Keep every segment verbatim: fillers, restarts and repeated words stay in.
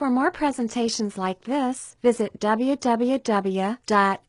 For more presentations like this, visit w w w dot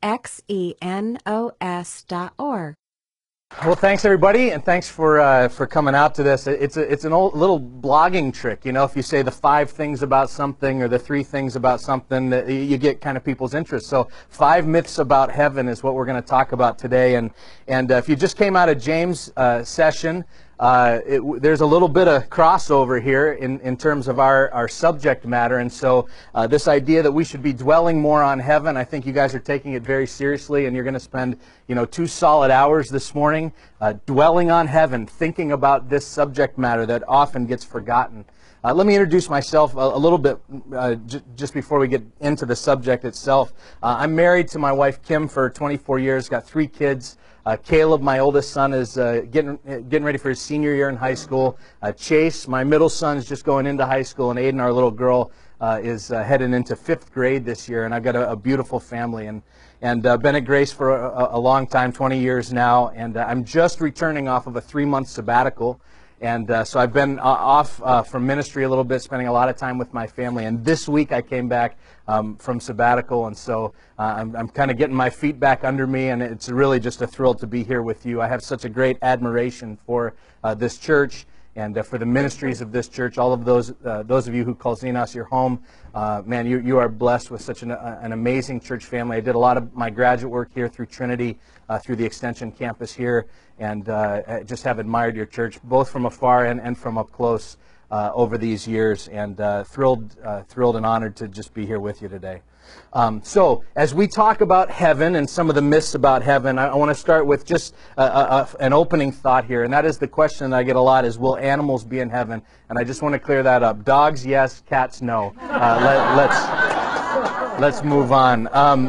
xenos dot org. Well, thanks everybody, and thanks for uh, for coming out to this. It's a, it's an old little blogging trick, you know. If you say the five things about something or the three things about something, that you get kind of people's interest. So, five myths about heaven is what we're going to talk about today. And and uh, if you just came out of James' uh, session, uh, it, there's a little bit of crossover here in in terms of our our subject matter. And so, uh, this idea that we should be dwelling more on heaven, I think you guys are taking it very seriously, and you're going to spend you know two solid hours this morning Uh, dwelling on heaven, thinking about this subject matter that often gets forgotten. Uh, let me introduce myself a, a little bit uh, j just before we get into the subject itself. Uh, I'm married to my wife Kim for twenty-four years, got three kids. Uh, Caleb, my oldest son, is uh, getting getting ready for his senior year in high school. Uh, Chase, my middle son, is just going into high school, and Aiden, our little girl, uh, is uh, heading into fifth grade this year. And I've got a, a beautiful family, and and uh, been at Grace for a, a long time, twenty years now. And uh, I'm just returning off of a three-month sabbatical. And uh, so I've been uh, off uh, from ministry a little bit, spending a lot of time with my family. And this week I came back um, from sabbatical, and so uh, I'm, I'm kind of getting my feet back under me, and it's really just a thrill to be here with you. I have such a great admiration for uh, this church and uh, for the ministries of this church. All of those uh, those of you who call Xenos your home, uh, man, you, you are blessed with such an, uh, an amazing church family. I did a lot of my graduate work here through Trinity, uh, through the Extension campus here, and uh, I just have admired your church, both from afar and, and from up close uh, over these years, and uh, thrilled, uh, thrilled and honored to just be here with you today. Um, so, as we talk about heaven and some of the myths about heaven, I, I want to start with just a, a, a, an opening thought here, and that is the question that I get a lot is, will animals be in heaven? And I just want to clear that up. Dogs, yes. Cats, no. Uh, let, let's, let's move on. Um,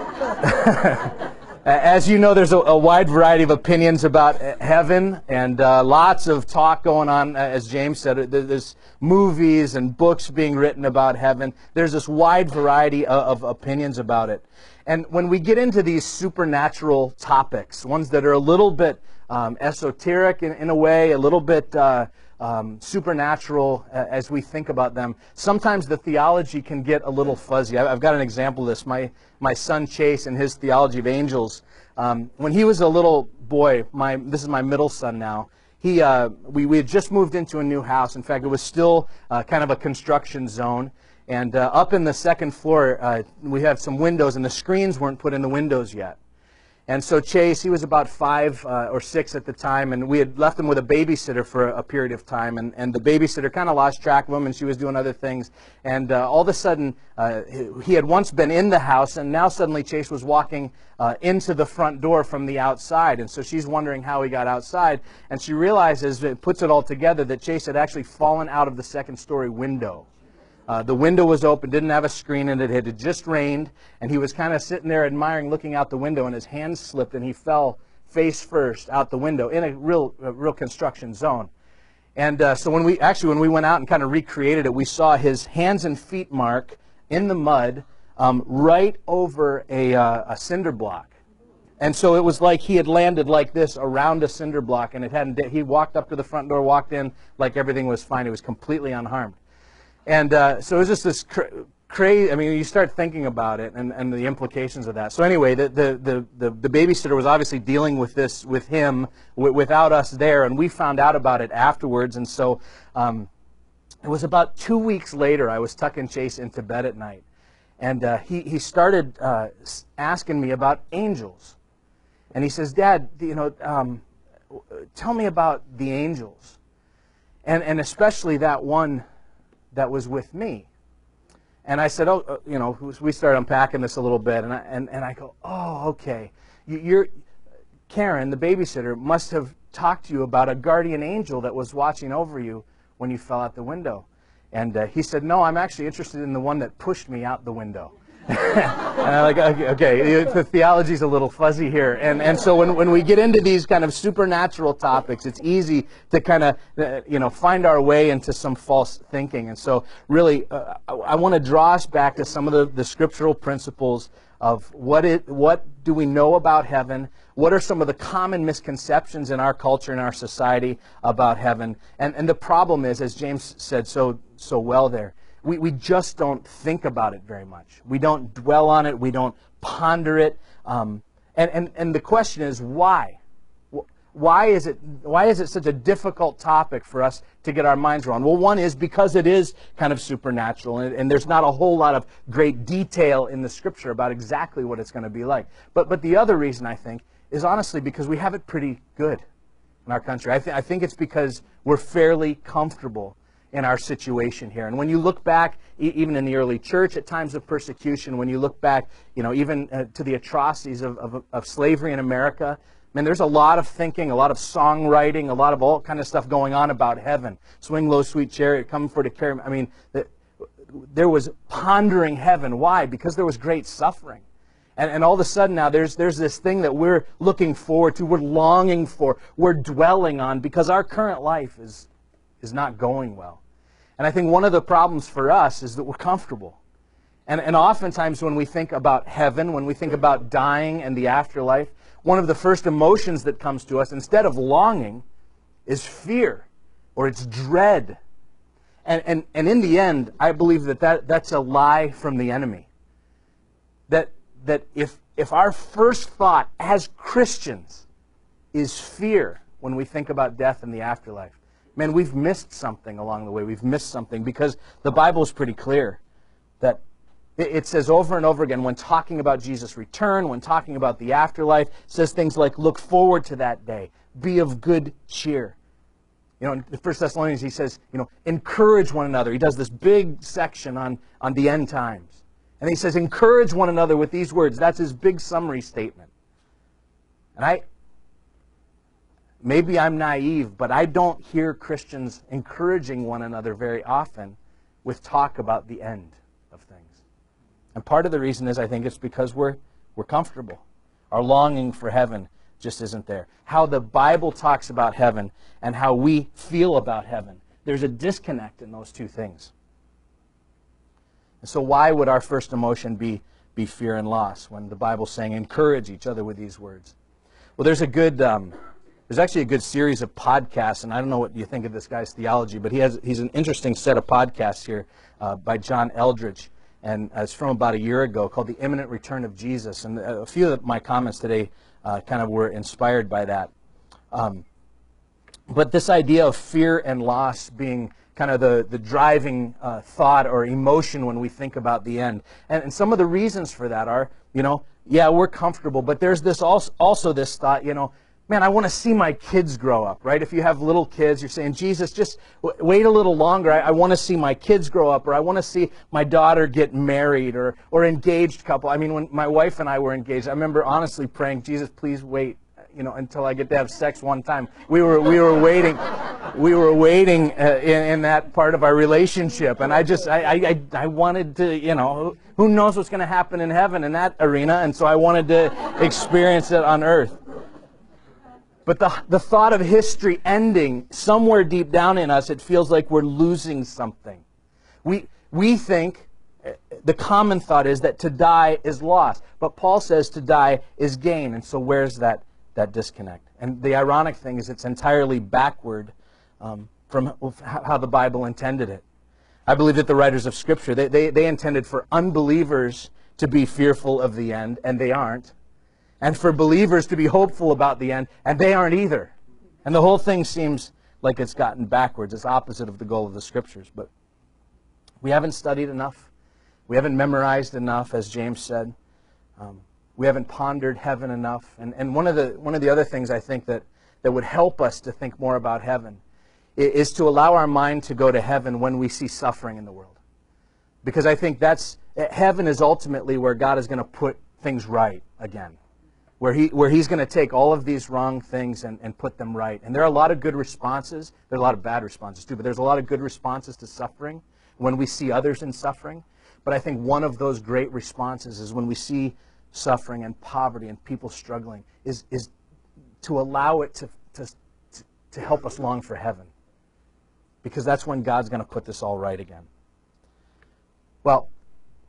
As you know, there's a, a wide variety of opinions about heaven, and uh, lots of talk going on, as James said. There's movies and books being written about heaven. There's this wide variety of, of opinions about it. And when we get into these supernatural topics, ones that are a little bit um, esoteric in, in a way, a little bit uh, um, supernatural uh, as we think about them, sometimes the theology can get a little fuzzy. I've got an example of this. My my son Chase and his theology of angels. Um, when he was a little boy, my this is my middle son now. He uh, we we had just moved into a new house. In fact, it was still uh, kind of a construction zone. And uh, up in the second floor, uh, we have some windows, and the screens weren't put in the windows yet. And so Chase, he was about five uh, or six at the time, and we had left him with a babysitter for a, a period of time, and, and the babysitter kind of lost track of him, and she was doing other things. And uh, all of a sudden, uh, he had once been in the house, and now suddenly Chase was walking uh, into the front door from the outside. And so she's wondering how he got outside, and she realizes, it puts it all together, that Chase had actually fallen out of the second story window. Uh, the window was open, didn't have a screen in it. It had just rained, and he was kind of sitting there admiring, looking out the window, and his hand slipped, and he fell face first out the window in a real, a real construction zone. And uh, so when we actually when we went out and kind of recreated it, we saw his hands and feet mark in the mud um, right over a, uh, a cinder block. And so it was like he had landed like this around a cinder block, and it hadn't. He walked up to the front door, walked in like everything was fine. He was completely unharmed. And uh, so it was just this cra crazy, I mean, you start thinking about it and, and the implications of that. So anyway, the, the, the, the, the babysitter was obviously dealing with this with him w without us there, and we found out about it afterwards. And so um, it was about two weeks later, I was tucking Chase into bed at night, and uh, he, he started uh, asking me about angels. And he says, Dad, you know, um, tell me about the angels, and, and especially that one that was with me. And I said, oh, uh, you know, we started unpacking this a little bit, and I, and, and I go, oh, okay. You, you're, Karen, the babysitter, must have talked to you about a guardian angel that was watching over you when you fell out the window. And uh, he said, no, I'm actually interested in the one that pushed me out the window. And I'm like, okay, okay, the theology's a little fuzzy here. And and so when, when we get into these kind of supernatural topics, it's easy to kind of, uh, you know, find our way into some false thinking. And so really, uh, I, I want to draw us back to some of the, the scriptural principles of what it, what do we know about heaven, what are some of the common misconceptions in our culture and our society about heaven. And, and the problem is, as James said so, so well there, we, we just don't think about it very much. We don't dwell on it. We don't ponder it. Um, and, and, and the question is, why? Why is it why is it such a difficult topic for us to get our minds around? Well, one is because it is kind of supernatural, and, and there's not a whole lot of great detail in the Scripture about exactly what it's going to be like. But but the other reason, I think, is honestly because we have it pretty good in our country. I, th- I think it's because we're fairly comfortable in our situation here. And when you look back, e- even in the early church, at times of persecution, when you look back, you know, even uh, to the atrocities of, of, of slavery in America, man, there's a lot of thinking, a lot of songwriting, a lot of all kind of stuff going on about heaven. Swing low, sweet chariot, come for to carry me. I mean, the, there was pondering heaven. Why? Because there was great suffering. And, and all of a sudden now there's, there's this thing that we're looking forward to, we're longing for, we're dwelling on, because our current life is, is not going well. And I think one of the problems for us is that we're comfortable. And, and oftentimes when we think about heaven, when we think about dying and the afterlife, one of the first emotions that comes to us, instead of longing, is fear, or it's dread. And, and, and in the end, I believe that, that that's a lie from the enemy. That, that if, if our first thought as Christians is fear when we think about death and the afterlife, man, we've missed something along the way. We've missed something, because the Bible is pretty clear that it says over and over again, when talking about Jesus' return, when talking about the afterlife, it says things like, look forward to that day. Be of good cheer. You know, in First Thessalonians, he says, you know, encourage one another. He does this big section on, on the end times. And he says, encourage one another with these words. That's his big summary statement. And I, maybe I'm naive, but I don't hear Christians encouraging one another very often with talk about the end of things. And part of the reason is, I think, it's because we're, we're comfortable. Our longing for heaven just isn't there. How the Bible talks about heaven and how we feel about heaven, there's a disconnect in those two things. And so why would our first emotion be, be fear and loss when the Bible's saying encourage each other with these words? Well, there's a good, um, there's actually a good series of podcasts, and I don't know what you think of this guy's theology, but he has he's an interesting set of podcasts here uh, by John Eldredge. And it's from about a year ago, called The Imminent Return of Jesus. And a few of my comments today uh, kind of were inspired by that. Um, but this idea of fear and loss being kind of the, the driving uh, thought or emotion when we think about the end. And, and some of the reasons for that are, you know, yeah, we're comfortable, but there's this also, also this thought, you know, man, I want to see my kids grow up, right? If you have little kids, you're saying, Jesus, just w- wait a little longer. I, I want to see my kids grow up, or I want to see my daughter get married, or or engaged couple. I mean, when my wife and I were engaged, I remember honestly praying, Jesus, please wait, you know, until I get to have sex one time. We were we were waiting, we were waiting uh, in, in that part of our relationship, and I just I I I wanted to, you know, who knows what's going to happen in heaven in that arena, and so I wanted to experience it on earth. But the, the thought of history ending, somewhere deep down in us, it feels like we're losing something. We, we think, the common thought is that to die is loss. But Paul says to die is gain. And so where's that, that disconnect? And the ironic thing is it's entirely backward um, from how the Bible intended it. I believe that the writers of Scripture, they, they, they intended for unbelievers to be fearful of the end, and they aren't. And for believers to be hopeful about the end, and they aren't either. And the whole thing seems like it's gotten backwards. It's opposite of the goal of the Scriptures. But we haven't studied enough. We haven't memorized enough, as James said. Um, we haven't pondered heaven enough. And, and one of the one of the other things I think that, that would help us to think more about heaven is, is to allow our mind to go to heaven when we see suffering in the world. Because I think that's heaven is ultimately where God is going to put things right again. Where, he, where he's going to take all of these wrong things and, and put them right. And there are a lot of good responses. There are a lot of bad responses too, but there's a lot of good responses to suffering when we see others in suffering. But I think one of those great responses is when we see suffering and poverty and people struggling, is, is to allow it to, to, to help us long for heaven. Because that's when God's going to put this all right again. Well,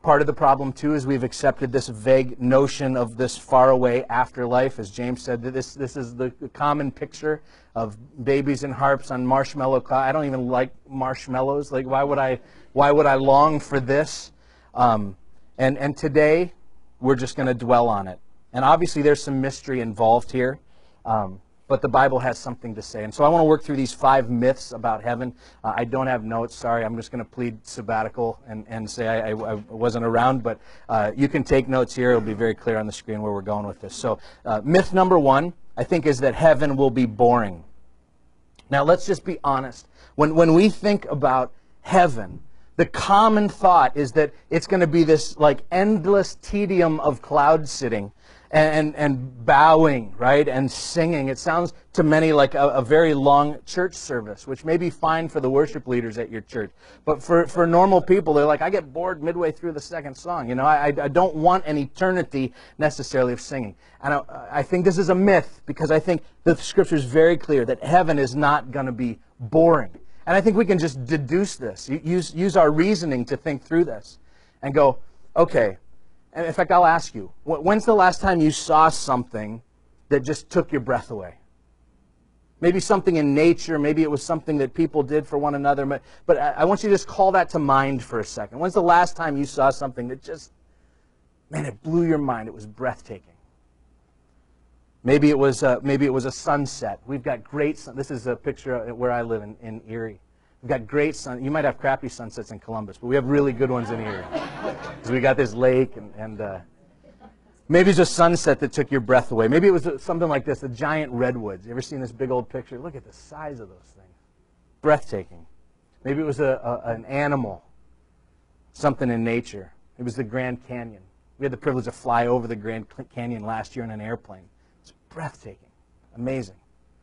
Part of the problem, too, is we've accepted this vague notion of this faraway afterlife. As James said, this, this is the common picture of babies and harps on marshmallow cloud. I don't even like marshmallows. Like, why would I, why would I long for this? Um, and, and today, we're just going to dwell on it. And obviously, there's some mystery involved here. Um, But the Bible has something to say. And so I want to work through these five myths about heaven. Uh, I don't have notes. Sorry, I'm just going to plead sabbatical and, and say I, I, I wasn't around. But uh, you can take notes here. It'll be very clear on the screen where we're going with this. So uh, myth number one, I think, is that heaven will be boring. Now, let's just be honest. When, when we think about heaven, the common thought is that it's going to be this like endless tedium of cloud sitting. And, and bowing, right, and singing. It sounds to many like a, a very long church service, which may be fine for the worship leaders at your church. But for, for normal people, they're like, I get bored midway through the second song. You know, I, I don't want an eternity necessarily of singing. And I, I think this is a myth because I think the Scripture is very clear that heaven is not going to be boring. And I think we can just deduce this, use, use our reasoning to think through this and go, okay, and in fact, I'll ask you, when's the last time you saw something that just took your breath away? Maybe something in nature, maybe it was something that people did for one another, but, but I want you to just call that to mind for a second. When's the last time you saw something that just, man, it blew your mind, it was breathtaking? Maybe it was a, maybe it was a sunset. We've got great, sun, this is a picture where I live in, in Erie. We've got great sun. You might have crappy sunsets in Columbus, but we have really good ones in Erie. Because we got this lake, and, and uh, maybe it's a sunset that took your breath away. Maybe it was something like this, the giant redwoods. You ever seen this big old picture? Look at the size of those things. Breathtaking. Maybe it was a, a, an animal, something in nature. It was the Grand Canyon. We had the privilege to fly over the Grand Canyon last year in an airplane. It's breathtaking, amazing.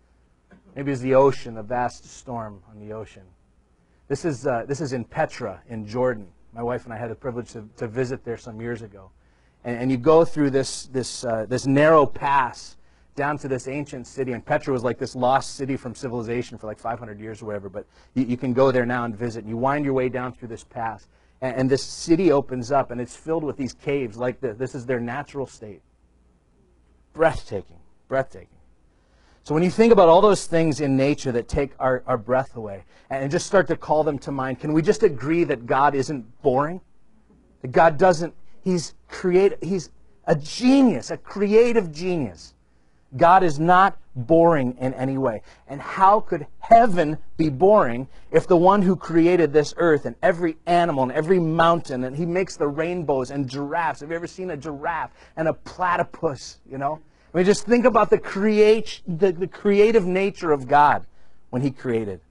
Maybe it's the ocean, the vast storm on the ocean. This is, uh, this is in Petra in Jordan. My wife and I had the privilege to, to visit there some years ago. And, and you go through this, this, uh, this narrow pass down to this ancient city. And Petra was like this lost city from civilization for like five hundred years or whatever. But you, you can go there now and visit. And you wind your way down through this pass. And, and this city opens up, and it's filled with these caves like this. This is their natural state. Breathtaking. Breathtaking. So when you think about all those things in nature that take our, our breath away and just start to call them to mind, can we just agree that God isn't boring? That God doesn't, He's create, He's a genius, a creative genius. God is not boring in any way. And how could heaven be boring if the one who created this earth and every animal and every mountain, and He makes the rainbows and giraffes? Have you ever seen a giraffe and a platypus, you know? I mean, just think about the, create, the, the creative nature of God when He created.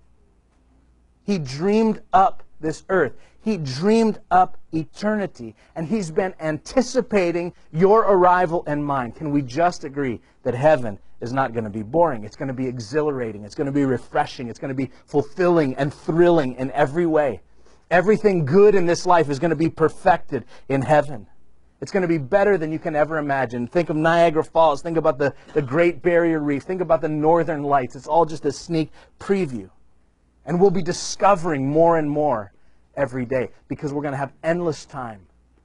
He dreamed up this earth. He dreamed up eternity. And He's been anticipating your arrival and mine. Can we just agree that heaven is not going to be boring? It's going to be exhilarating. It's going to be refreshing. It's going to be fulfilling and thrilling in every way. Everything good in this life is going to be perfected in heaven. It's going to be better than you can ever imagine. Think of Niagara Falls. Think about the, the Great Barrier Reef. Think about the Northern Lights. It's all just a sneak preview. And we'll be discovering more and more every day because we're going to have endless time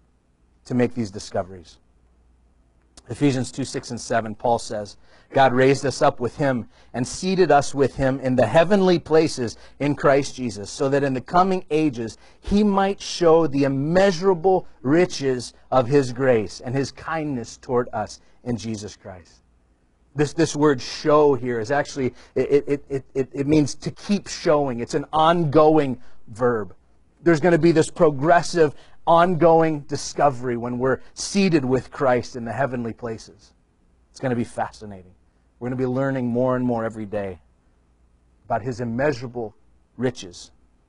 to make these discoveries. Ephesians two, six, and seven, Paul says, God raised us up with Him and seated us with Him in the heavenly places in Christ Jesus, so that in the coming ages He might show the immeasurable riches of His grace and His kindness toward us in Jesus Christ. This, this word show here is actually, it, it, it, it, it means to keep showing. It's an ongoing verb. There's going to be this progressive, ongoing discovery when we're seated with Christ in the heavenly places. It's going to be fascinating. We're going to be learning more and more every day about His immeasurable riches.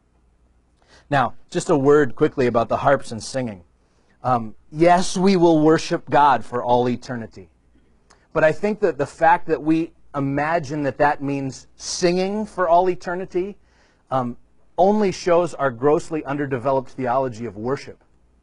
Now, just a word quickly about the harps and singing. Um, yes, we will worship God for all eternity. But I think that the fact that we imagine that that means singing for all eternity um, only shows our grossly underdeveloped theology of worship.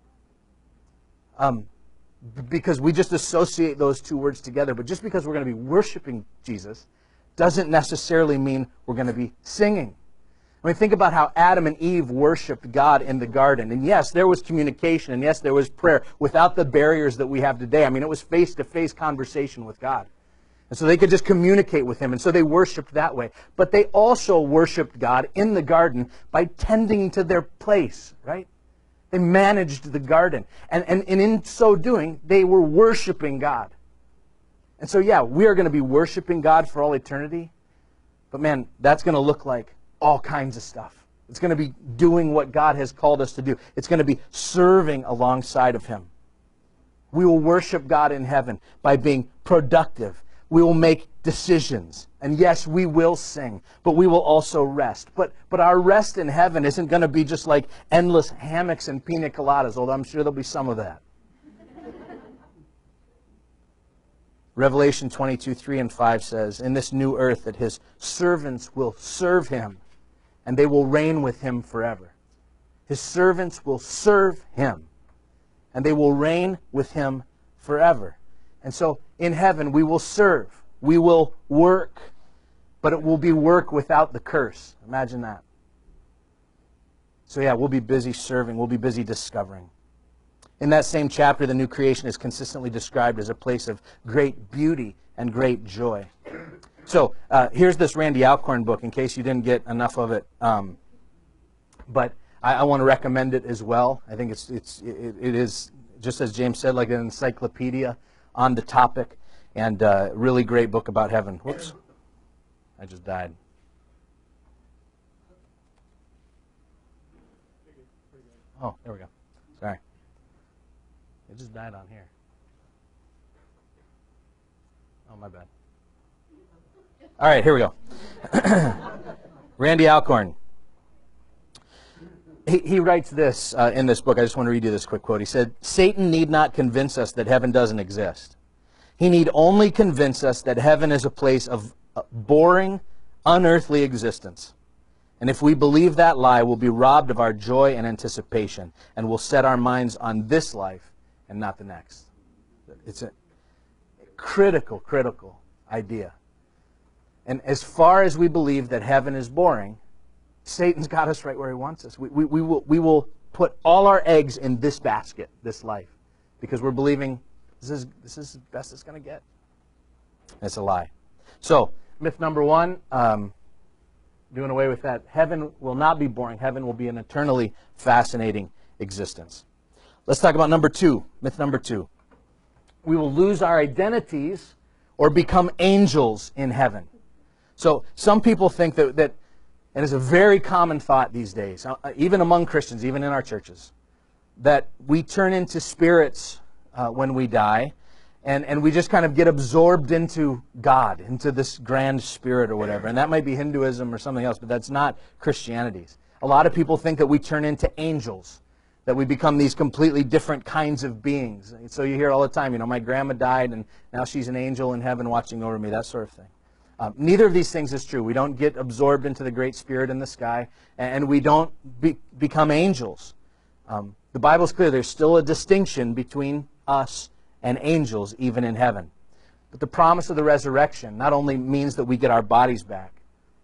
Um, because we just associate those two words together. But just because we're going to be worshiping Jesus doesn't necessarily mean we're going to be singing. I mean, think about how Adam and Eve worshiped God in the garden. And yes, there was communication, and yes, there was prayer without the barriers that we have today. I mean, it was face-to-face conversation with God. And so they could just communicate with Him, and so they worshiped that way. But they also worshiped God in the garden by tending to their place, right? They managed the garden. And, and, and in so doing, they were worshiping God. And so, yeah, we are going to be worshiping God for all eternity. But man, that's going to look like all kinds of stuff. It's going to be doing what God has called us to do. It's going to be serving alongside of Him. We will worship God in heaven by being productive. We will make decisions. And yes, we will sing, but we will also rest. But, but our rest in heaven isn't going to be just like endless hammocks and pina coladas, although I'm sure there'll be some of that. Revelation twenty-two, three and five says, in this new earth that His servants will serve Him, and they will reign with Him forever. His servants will serve Him, and they will reign with Him forever. And so in heaven we will serve, we will work, but it will be work without the curse. Imagine that. So yeah, we'll be busy serving, we'll be busy discovering. In that same chapter, the new creation is consistently described as a place of great beauty and great joy. So uh, here's this Randy Alcorn book, in case you didn't get enough of it. Um, but I, I want to recommend it as well. I think it's it's it, it is, just as James said, like an encyclopedia on the topic, and a uh, really great book about heaven. Whoops, I just died. Oh, there we go. Sorry. It just died on here. Oh, my bad. All right, here we go. Randy Alcorn. He, he writes this uh, in this book. I just want to read you this quick quote. He said, Satan need not convince us that heaven doesn't exist. He need only convince us that heaven is a place of boring, unearthly existence. And if we believe that lie, we'll be robbed of our joy and anticipation, and we'll set our minds on this life and not the next. It's a critical, critical idea. And as far as we believe that heaven is boring, Satan's got us right where he wants us. We, we, we, will, we will put all our eggs in this basket, this life, because we're believing this is, this is the best it's going to get. It's a lie. So, myth number one, um, doing away with that. Heaven will not be boring. Heaven will be an eternally fascinating existence. Let's talk about number two, myth number two. We will lose our identities or become angels in heaven. So some people think that, that and it's a very common thought these days, uh, even among Christians, even in our churches, that we turn into spirits uh, when we die, and, and we just kind of get absorbed into God, into this grand spirit or whatever. And that might be Hinduism or something else, but that's not Christianity. A lot of people think that we turn into angels, that we become these completely different kinds of beings. So you hear all the time, you know, my grandma died and now she's an angel in heaven watching over me, that sort of thing. Um, neither of these things is true. We don't get absorbed into the great spirit in the sky, and we don't be, become angels. Um, the Bible's clear. There's still a distinction between us and angels, even in heaven. But the promise of the resurrection not only means that we get our bodies back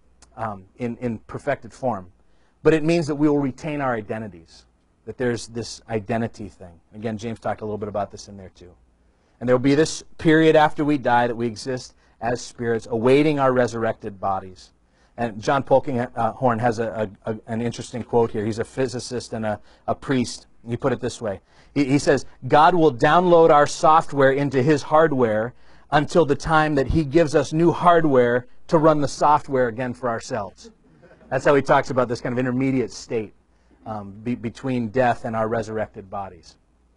um, in, in perfected form, but it means that we will retain our identities, that there's this identity thing. Again, James talked a little bit about this in there too. And there will be this period after we die that we exist as spirits, awaiting our resurrected bodies. And John Polkinghorne has a, a, a, an interesting quote here. He's a physicist and a, a priest. He put it this way. He, he says, God will download our software into His hardware until the time that He gives us new hardware to run the software again for ourselves. That's how he talks about this kind of intermediate state um, be, between death and our resurrected bodies.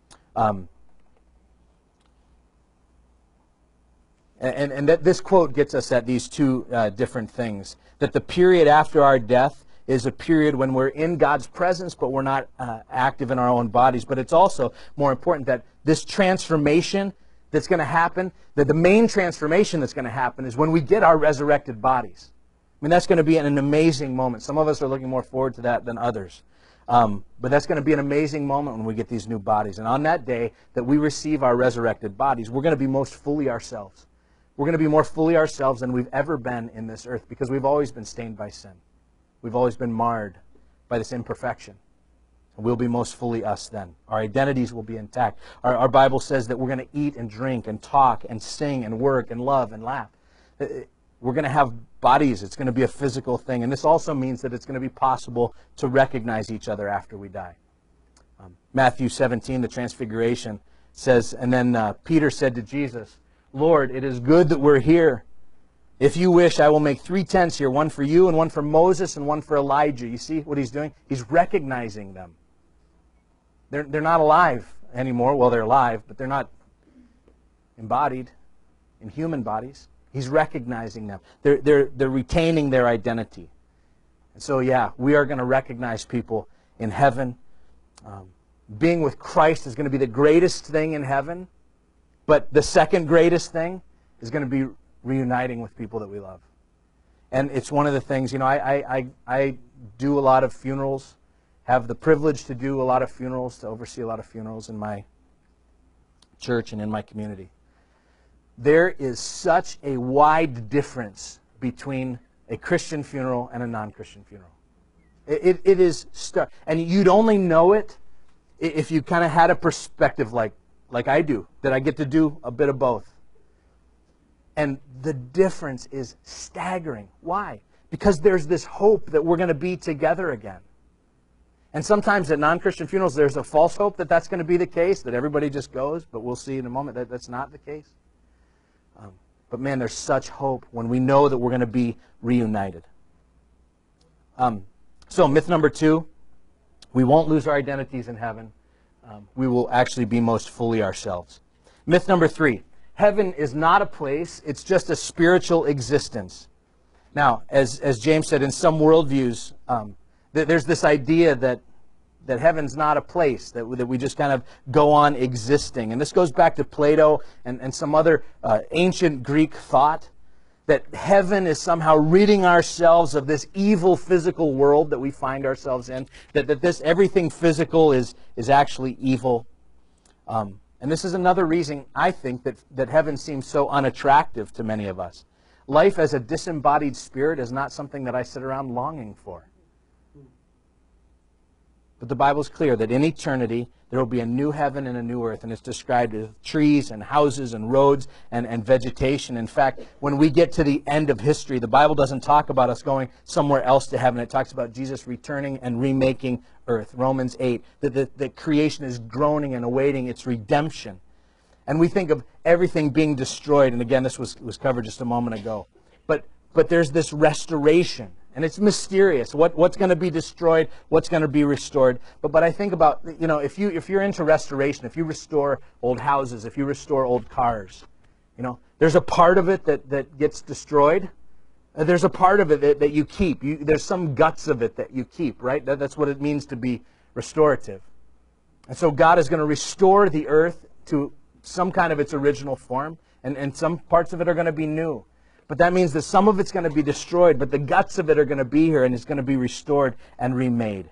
Um, And, and that this quote gets us at these two uh, different things. That the period after our death is a period when we're in God's presence, but we're not uh, active in our own bodies. But it's also more important that this transformation that's going to happen, that the main transformation that's going to happen is when we get our resurrected bodies. I mean, that's going to be an amazing moment. Some of us are looking more forward to that than others. Um, but that's going to be an amazing moment when we get these new bodies. And on that day that we receive our resurrected bodies, we're going to be most fully ourselves. We're going to be more fully ourselves than we've ever been in this earth because we've always been stained by sin. We've always been marred by this imperfection. We'll be most fully us then. Our identities will be intact. Our, our Bible says that we're going to eat and drink and talk and sing and work and love and laugh. We're going to have bodies. It's going to be a physical thing. And this also means that it's going to be possible to recognize each other after we die. Um, Matthew seventeen, the Transfiguration, says, and then uh, Peter said to Jesus, Lord, it is good that we're here. If you wish, I will make three tents here, one for you and one for Moses and one for Elijah. You see what he's doing? He's recognizing them. They're, they're not alive anymore. Well, they're alive, but they're not embodied in human bodies. He's recognizing them. They're, they're, they're retaining their identity. And so, yeah, we are going to recognize people in heaven. Um, being with Christ is going to be the greatest thing in heaven. But the second greatest thing is going to be reuniting with people that we love. And it's one of the things, you know, I, I, I, I do a lot of funerals, have the privilege to do a lot of funerals, to oversee a lot of funerals in my church and in my community. There is such a wide difference between a Christian funeral and a non-Christian funeral. It, it, it is, star- and you'd only know it if you kind of had a perspective like, like I do, that I get to do a bit of both. And the difference is staggering. Why? Because there's this hope that we're going to be together again. And sometimes at non-Christian funerals, there's a false hope that that's going to be the case, that everybody just goes, but we'll see in a moment that that's not the case. Um, but man, there's such hope when we know that we're going to be reunited. Um, so myth number two, we won't lose our identities in heaven. Um, we will actually be most fully ourselves. Myth number three, heaven is not a place, it's just a spiritual existence. Now, as, as James said, in some worldviews, um, th- there's this idea that, that heaven's not a place, that, that we just kind of go on existing. And this goes back to Plato and, and some other uh, ancient Greek thought, that heaven is somehow ridding ourselves of this evil physical world that we find ourselves in, that, that this everything physical is, is actually evil. Um, And this is another reason, I think, that, that heaven seems so unattractive to many of us. Life as a disembodied spirit is not something that I sit around longing for. But the Bible's clear that in eternity, there will be a new heaven and a new earth. And it's described as trees and houses and roads and, and vegetation. In fact, when we get to the end of history, the Bible doesn't talk about us going somewhere else to heaven. It talks about Jesus returning and remaking earth. Romans eight, that the, the creation is groaning and awaiting its redemption. And we think of everything being destroyed. And again, this was, was covered just a moment ago. But, but there's this restoration. And it's mysterious. What, what's going to be destroyed? What's going to be restored? But, but I think about, you know, if, you, if you're into restoration, if you restore old houses, if you restore old cars, you know, there's a part of it that, that gets destroyed. There's a part of it that, that you keep. You, there's some guts of it that you keep, right? That, that's what it means to be restorative. And so God is going to restore the earth to some kind of its original form, and, and some parts of it are going to be new. But that means that some of it's going to be destroyed, but the guts of it are going to be here, and it's going to be restored and remade.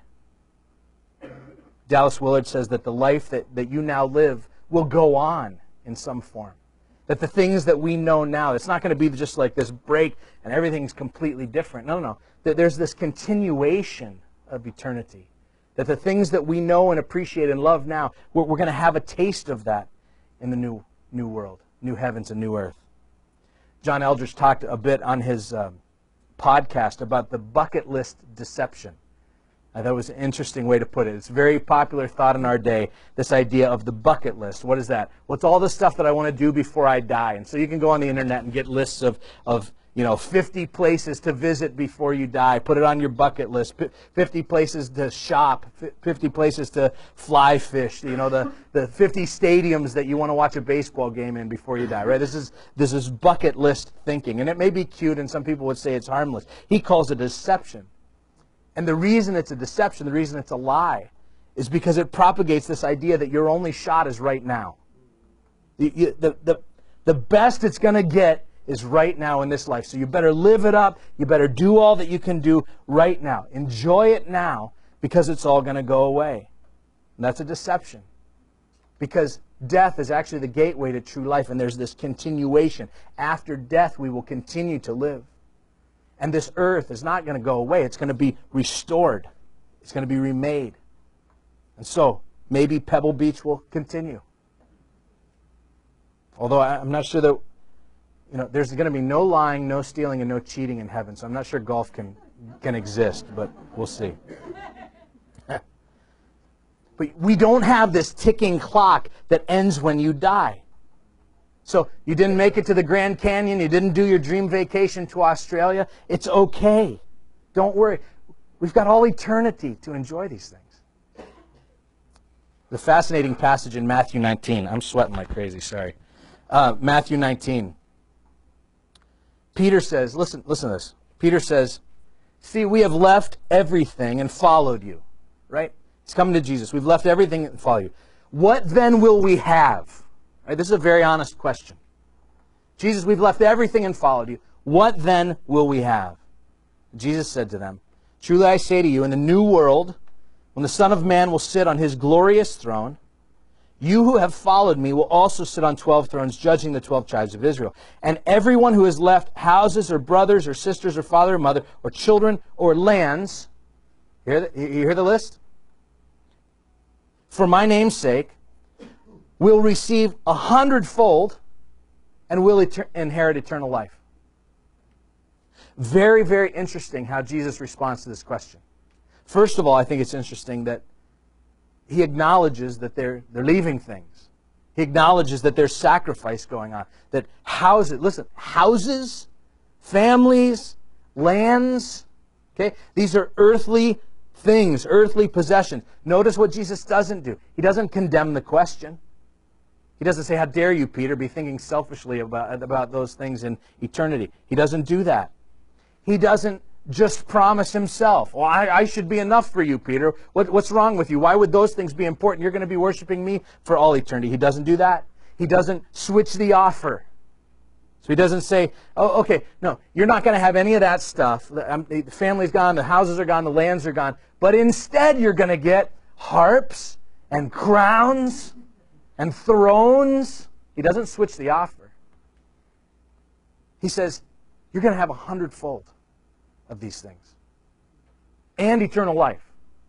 Dallas Willard says that the life that, that you now live will go on in some form. That the things that we know now, it's not going to be just like this break and everything's completely different. No, no, no. That there's this continuation of eternity. That the things that we know and appreciate and love now, we're, we're going to have a taste of that in the new, new world, new heavens and new earth. John Eldridge talked a bit on his um, podcast about the bucket list deception. Uh, that was an interesting way to put it. It's a very popular thought in our day, this idea of the bucket list. What is that? Well, it's all the stuff that I want to do before I die. And so you can go on the internet and get lists of, of you know, fifty places to visit before you die. Put it on your bucket list. fifty places to shop. fifty places to fly fish. You know, the, the fifty stadiums that you want to watch a baseball game in before you die, right? This is, this is bucket list thinking. And it may be cute, and some people would say it's harmless. He calls it deception. And the reason it's a deception, the reason it's a lie, is because it propagates this idea that your only shot is right now. The, you, the, the, the best it's going to get is right now in this life. So you better live it up. You better do all that you can do right now. Enjoy it now, because it's all going to go away. And that's a deception. Because death is actually the gateway to true life, and there's this continuation. After death, we will continue to live. And this earth is not going to go away. It's going to be restored. It's going to be remade. And so, maybe Pebble Beach will continue. Although I'm not sure that, you know, there's going to be no lying, no stealing, and no cheating in heaven. So I'm not sure golf can, can exist, but we'll see. But we don't have this ticking clock that ends when you die. So you didn't make it to the Grand Canyon, you didn't do your dream vacation to Australia, it's okay. Don't worry. We've got all eternity to enjoy these things. The fascinating passage in Matthew nineteen. I'm sweating like crazy, sorry. Uh, Matthew nineteen. Peter says, listen, listen to this. Peter says, see, we have left everything and followed you. Right? He's coming to Jesus. We've left everything and followed you. What then will we have? Right, this is a very honest question. Jesus, we've left everything and followed you. What then will we have? Jesus said to them, truly I say to you, in the new world, when the Son of Man will sit on his glorious throne, you who have followed me will also sit on twelve thrones, judging the twelve tribes of Israel. And everyone who has left houses or brothers or sisters or father or mother or children or lands, hear the, you hear the list? For my name's sake, will receive a hundredfold and will et- inherit eternal life. Very, very interesting how Jesus responds to this question. First of all, I think it's interesting that he acknowledges that they're, they're leaving things. He acknowledges that there's sacrifice going on. That houses, listen, houses, families, lands, okay? These are earthly things, earthly possessions. Notice what Jesus doesn't do. He doesn't condemn the question. He doesn't say, how dare you, Peter, be thinking selfishly about, about those things in eternity. He doesn't do that. He doesn't just promise himself, well, I, I should be enough for you, Peter. What, what's wrong with you? Why would those things be important? You're going to be worshiping me for all eternity. He doesn't do that. He doesn't switch the offer. So he doesn't say, oh, okay, no, you're not going to have any of that stuff. The family's gone, the houses are gone, the lands are gone. But instead you're going to get harps and crowns and thrones. He doesn't switch the offer. He says, you're going to have a hundredfold of these things. And eternal life.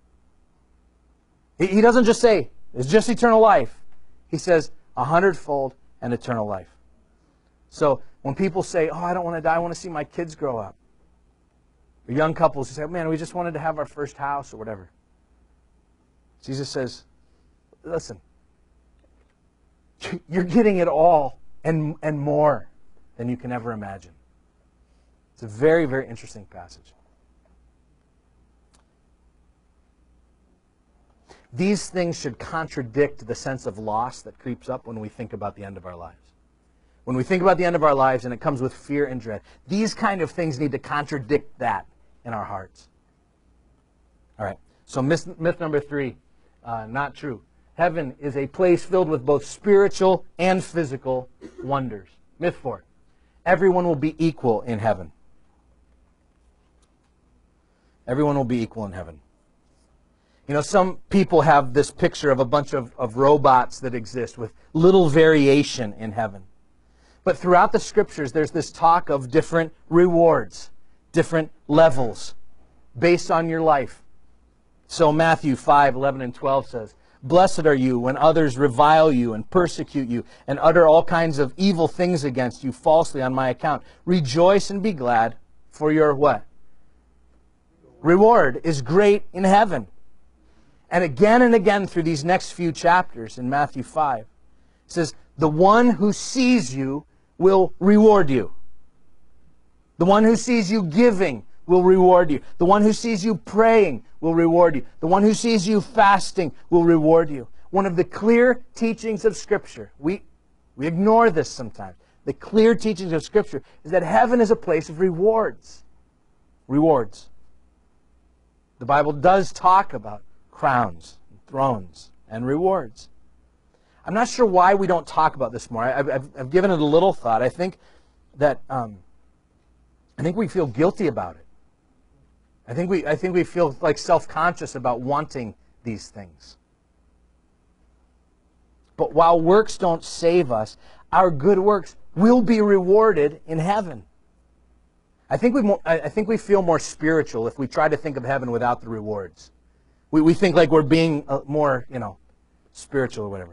He, he doesn't just say, it's just eternal life. He says, a hundredfold and eternal life. So when people say, oh, I don't want to die, I want to see my kids grow up. Or young couples who say, man, we just wanted to have our first house or whatever. Jesus says, listen, you're getting it all and, and more than you can ever imagine. It's a very, very interesting passage. These things should contradict the sense of loss that creeps up when we think about the end of our lives. When we think about the end of our lives and it comes with fear and dread, these kind of things need to contradict that in our hearts. All right, so myth, myth number three, uh, not true. Heaven is a place filled with both spiritual and physical wonders. Myth four, everyone will be equal in heaven. Everyone will be equal in heaven. You know, some people have this picture of a bunch of, of robots that exist with little variation in heaven. But throughout the scriptures, there's this talk of different rewards, different levels based on your life. So Matthew five, eleven, and twelve says, blessed are you when others revile you and persecute you and utter all kinds of evil things against you falsely on my account. Rejoice and be glad, for your what? Reward is great in heaven. And again and again through these next few chapters in Matthew five, it says, the one who sees you will reward you. The one who sees you giving will reward you. The one who sees you praying will reward you. The one who sees you fasting will reward you. One of the clear teachings of Scripture, we, we ignore this sometimes. The clear teachings of Scripture is that heaven is a place of rewards. Rewards. The Bible does talk about crowns, and thrones, and rewards. I'm not sure why we don't talk about this more. I've, I've, I've given it a little thought. I think that um, I think we feel guilty about it. I think we I think we feel like self-conscious about wanting these things. But while works don't save us, our good works will be rewarded in heaven. I think we mo- I I think we feel more spiritual if we try to think of heaven without the rewards. We we think like we're being uh, more, you know, spiritual or whatever.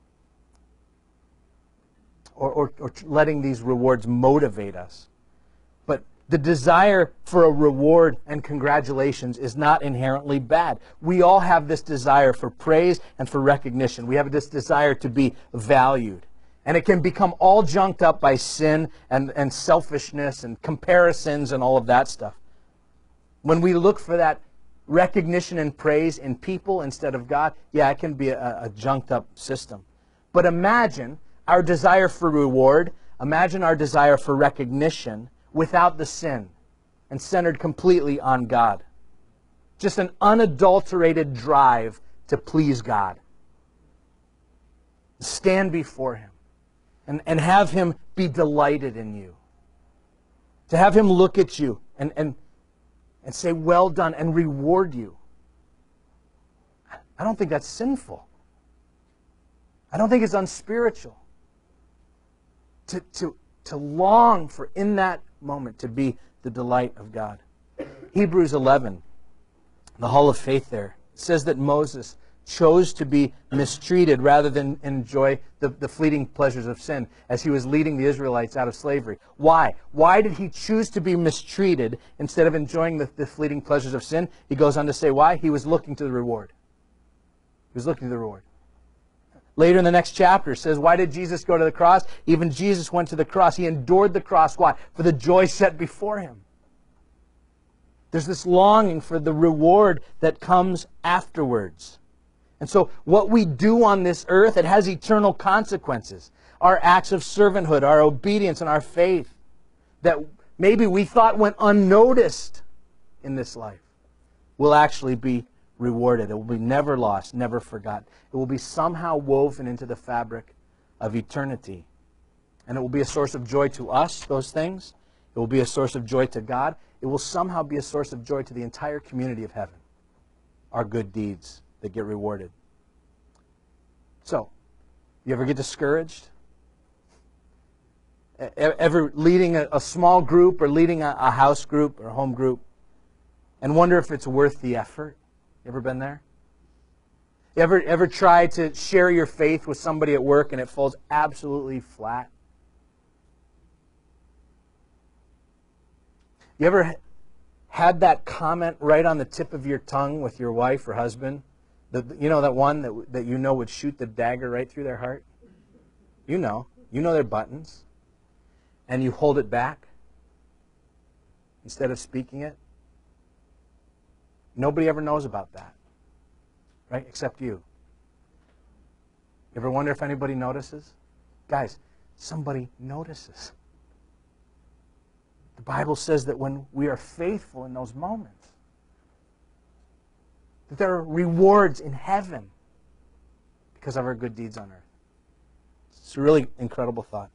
Or, or, or letting these rewards motivate us. But the desire for a reward and congratulations is not inherently bad. We all have this desire for praise and for recognition. We have this desire to be valued. And it can become all junked up by sin and, and selfishness and comparisons and all of that stuff. When we look for that recognition and praise in people instead of God, yeah, it can be a, a junked up system. But imagine our desire for reward, imagine our desire for recognition without the sin and centered completely on God. Just an unadulterated drive to please God. Stand before Him and, and have Him be delighted in you. To have Him look at you and, and, and say, well done, and reward you. I don't think that's sinful. I don't think it's unspiritual. To, to, to long for, in that moment, to be the delight of God. Hebrews eleven, the Hall of Faith there, says that Moses chose to be mistreated rather than enjoy the, the fleeting pleasures of sin as he was leading the Israelites out of slavery. Why? Why did he choose to be mistreated instead of enjoying the, the fleeting pleasures of sin? He goes on to say why. He was looking to the reward. He was looking to the reward. Later in the next chapter, it says, why did Jesus go to the cross? Even Jesus went to the cross. He endured the cross. Why? For the joy set before Him. There's this longing for the reward that comes afterwards. And so what we do on this earth, it has eternal consequences. Our acts of servanthood, our obedience, and our faith that maybe we thought went unnoticed in this life will actually be rewarded. It will be never lost, never forgotten. It will be somehow woven into the fabric of eternity. And it will be a source of joy to us, those things. It will be a source of joy to God. It will somehow be a source of joy to the entire community of heaven. Our good deeds that get rewarded. So, you ever get discouraged? Ever leading a, a small group or leading a, a house group or a home group and wonder if it's worth the effort? Ever been there? You ever, ever try to share your faith with somebody at work and it falls absolutely flat? You ever had that comment right on the tip of your tongue with your wife or husband? The, you know that one that, that you know would shoot the dagger right through their heart? You know. You know their buttons. And you hold it back instead of speaking it? Nobody ever knows about that, right? Except you. You ever wonder if anybody notices? Guys, somebody notices. The Bible says that when we are faithful in those moments, that there are rewards in heaven because of our good deeds on earth. It's a really incredible thought.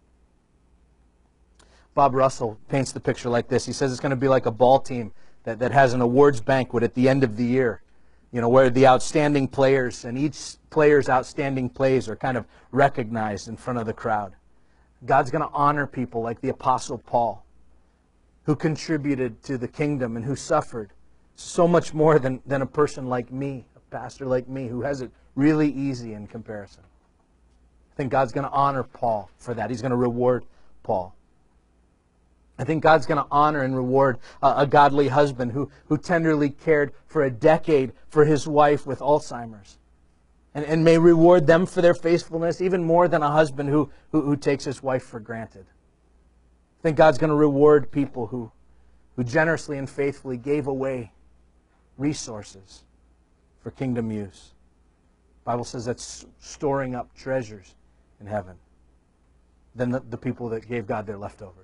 Bob Russell paints the picture like this. He says it's going to be like a ball team that, that has an awards banquet at the end of the year, you know, where the outstanding players and each player's outstanding plays are kind of recognized in front of the crowd. God's going to honor people like the Apostle Paul, who contributed to the kingdom and who suffered so much more than, than a person like me, a pastor like me, who has it really easy in comparison. I think God's going to honor Paul for that. He's going to reward Paul. I think God's going to honor and reward a, a godly husband who, who tenderly cared for a decade for his wife with Alzheimer's. And, and may reward them for their faithfulness even more than a husband who, who, who takes his wife for granted. I think God's going to reward people who, who generously and faithfully gave away resources for kingdom use. The Bible says that's storing up treasures in heaven than the, the people that gave God their leftovers.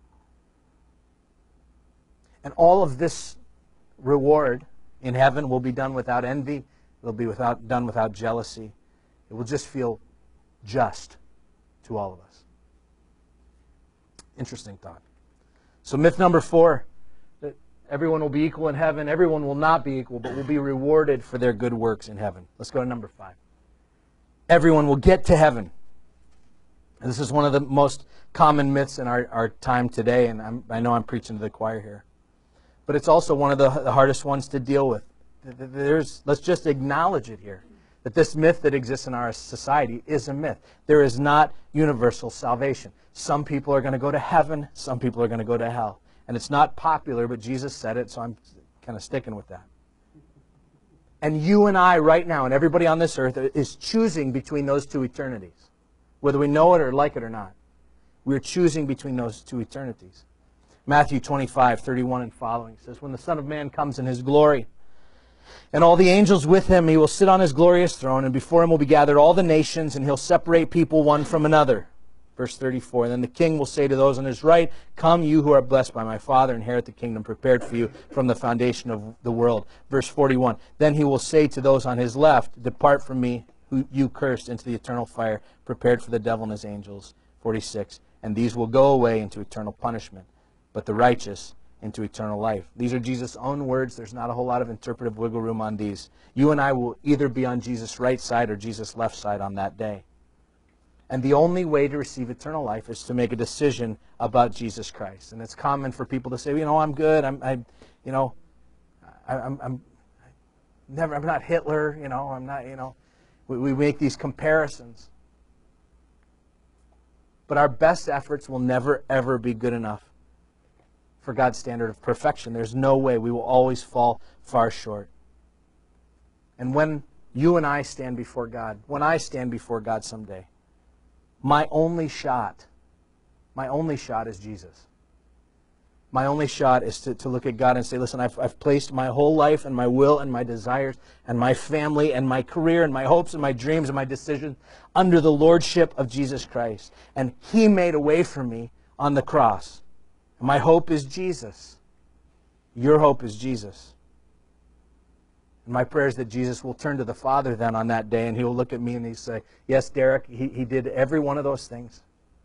And all of this reward in heaven will be done without envy. It will be without, done without jealousy. It will just feel just to all of us. Interesting thought. So myth number four, that everyone will be equal in heaven. Everyone will not be equal, but will be rewarded for their good works in heaven. Let's go to number five. Everyone will get to heaven. And this is one of the most common myths in our, our time today, and I'm, I know I'm preaching to the choir here. But it's also one of the, the hardest ones to deal with. There's, let's just acknowledge it here, that this myth that exists in our society is a myth. There is not universal salvation. Some people are going to go to heaven, some people are going to go to hell. And it's not popular, but Jesus said it, so I'm kind of sticking with that. And you and I right now, and everybody on this earth, is choosing between those two eternities. Whether we know it or like it or not. We're choosing between those two eternities. Matthew twenty-five, thirty-one and following says, when the Son of Man comes in his glory, and all the angels with him, he will sit on his glorious throne, and before him will be gathered all the nations, and he'll separate people one from another. Verse thirty-four, and then the king will say to those on his right, come, you who are blessed by my Father, inherit the kingdom prepared for you from the foundation of the world. Verse forty-one, then he will say to those on his left, depart from me, who you cursed, into the eternal fire, prepared for the devil and his angels. forty-six, and these will go away into eternal punishment, but the righteous into eternal life. These are Jesus' own words. There's not a whole lot of interpretive wiggle room on these. You and I will either be on Jesus' right side or Jesus' left side on that day. And the only way to receive eternal life is to make a decision about Jesus Christ. And it's common for people to say, you know, I'm good. I'm, I, you know, I, I'm, I'm never. I'm not Hitler. You know, I'm not. You know, we, we make these comparisons. But our best efforts will never, ever be good enough for God's standard of perfection. There's no way. We will always fall far short. And when you and I stand before God, when I stand before God someday, my only shot, my only shot is Jesus. My only shot is to, to look at God and say, listen, I've, I've placed my whole life and my will and my desires and my family and my career and my hopes and my dreams and my decisions under the lordship of Jesus Christ. And he made a way for me on the cross. And my hope is Jesus. Your hope is Jesus. And my prayer is that Jesus will turn to the Father then on that day, and he will look at me and he'll say, yes, Derek, he, he did every one of those things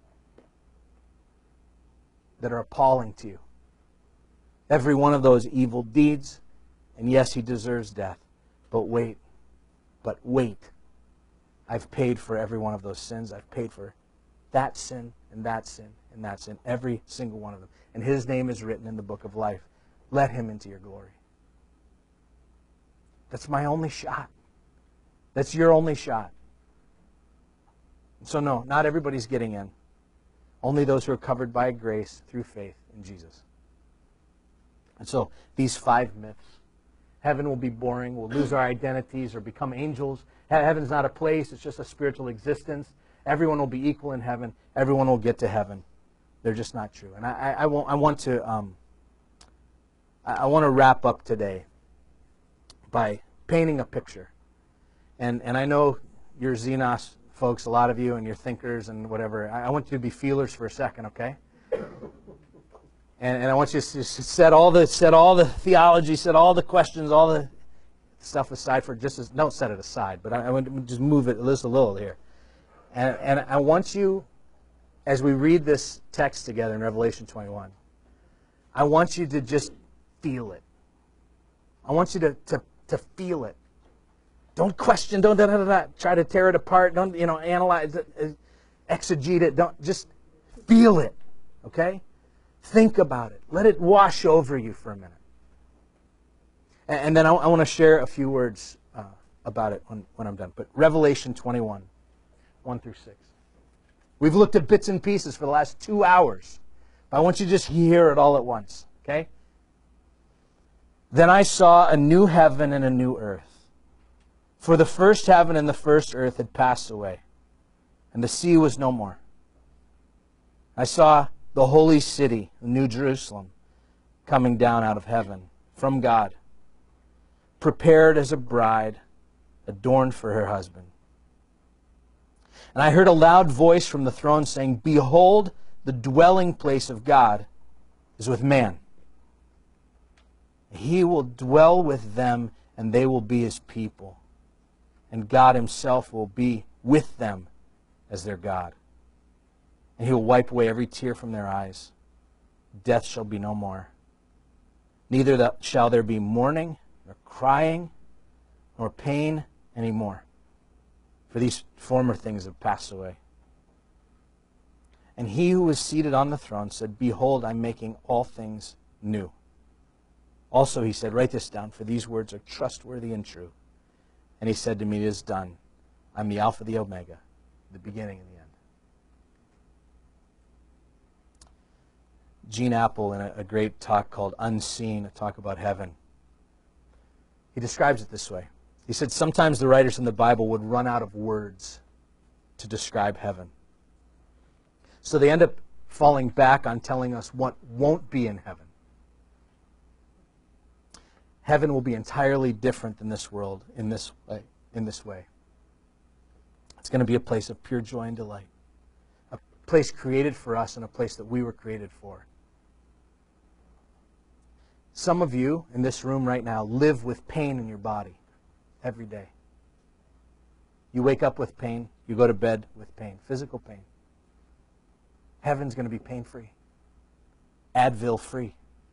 that are appalling to you. Every one of those evil deeds, and yes, he deserves death. But wait, but wait. I've paid for every one of those sins. I've paid for that sin and that sin and that sin, every single one of them. And his name is written in the book of life. Let him into your glory. That's my only shot. That's your only shot. So no, not everybody's getting in. Only those who are covered by grace through faith in Jesus. And so these five myths. Heaven will be boring. We'll lose our identities or become angels. Heaven's not a place. It's just a spiritual existence. Everyone will be equal in heaven. Everyone will get to heaven. They're just not true. And I, I, I, want, I want to um, I, I want to wrap up today by painting a picture. And and I know you're Xenos folks, a lot of you, and you're thinkers and whatever. I, I want you to be feelers for a second, okay? And, and I want you to set all the set all the theology, set all the questions, all the stuff aside for just as, don't set it aside, but I, I want to just move it just a little here. And, and I want you, as we read this text together in Revelation twenty-one, I want you to just feel it. I want you to, to, to feel it. Don't question, don't da, da, da, da, try to tear it apart, don't, you know, analyze it, exegete it, don't, just feel it, okay? Think about it. Let it wash over you for a minute. And, and then I, I want to share a few words uh, about it when, when I'm done. But Revelation twenty-one, one through six. We've looked at bits and pieces for the last two hours. But I want you to just hear it all at once, okay? Then I saw a new heaven and a new earth. For the first heaven and the first earth had passed away, and the sea was no more. I saw the holy city, the New Jerusalem, coming down out of heaven from God, prepared as a bride, adorned for her husband. And I heard a loud voice from the throne saying, behold, the dwelling place of God is with man. He will dwell with them, and they will be his people. And God himself will be with them as their God. And he will wipe away every tear from their eyes. Death shall be no more. Neither the, shall there be mourning, nor crying, nor pain anymore. For these former things have passed away. And he who was seated on the throne said, Behold, I'm making all things new. Also, he said, write this down, for these words are trustworthy and true. And he said to me, it is done. I'm the Alpha, the Omega, the beginning and the end. Gene Apple, in a, a great talk called Unseen, a talk about heaven, he describes it this way. He said, sometimes the writers in the Bible would run out of words to describe heaven. So they end up falling back on telling us what won't be in heaven. Heaven will be entirely different than this world in this way. In this way. It's going to be a place of pure joy and delight. A place created for us and a place that we were created for. Some of you in this room right now live with pain in your body every day. You wake up with pain. You go to bed with pain. Physical pain. Heaven's going to be pain-free. Advil-free.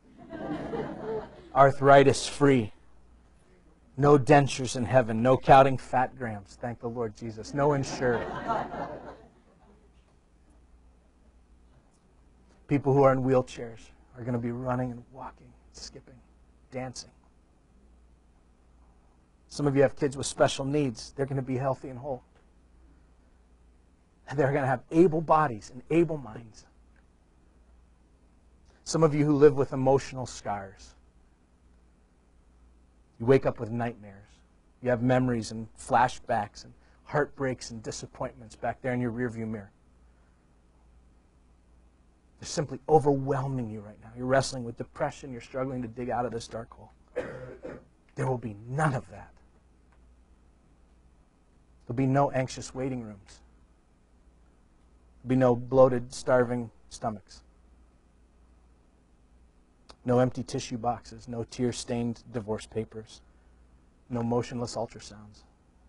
Arthritis-free. No dentures in heaven. No counting fat grams. Thank the Lord Jesus. No insured. People who are in wheelchairs are going to be running and walking, skipping, dancing. Some of you have kids with special needs. They're going to be healthy and whole. And they're going to have able bodies and able minds. Some of you who live with emotional scars. You wake up with nightmares. You have memories and flashbacks and heartbreaks and disappointments back there in your rearview mirror. They're simply overwhelming you right now. You're wrestling with depression. You're struggling to dig out of this dark hole. There will be none of that. There'll be no anxious waiting rooms. There'll be no bloated, starving stomachs. No empty tissue boxes. No tear-stained divorce papers. No motionless ultrasounds.